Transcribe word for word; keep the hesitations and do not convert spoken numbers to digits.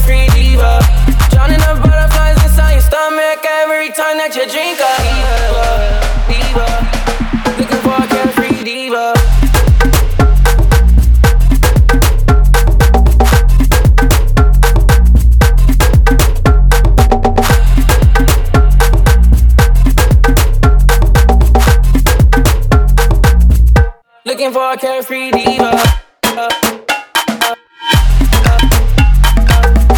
carefree diva. Drowning the butterflies inside your stomach every time that you drink a diva, diva. Looking for a carefree diva. Looking for a carefree